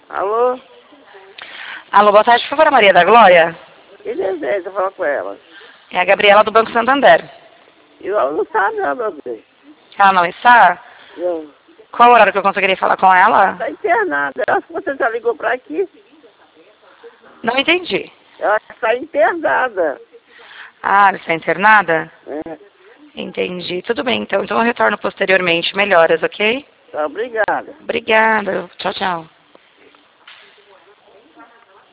Alô? Alô, boa tarde, por favor, a Maria da Glória. Que deseja falar com ela? É a Gabriela do Banco Santander. E ela não sabe, não, meu bem. Ela não está? Não. Qual o horário que eu conseguiria falar com ela? Está internada. Eu acho que você já ligou para aqui. Não entendi. Ela está internada. Ah, ela está internada? É. Entendi. Tudo bem, então. Então eu retorno posteriormente. Melhoras, ok? Tá, obrigada. Obrigada. Tchau, tchau.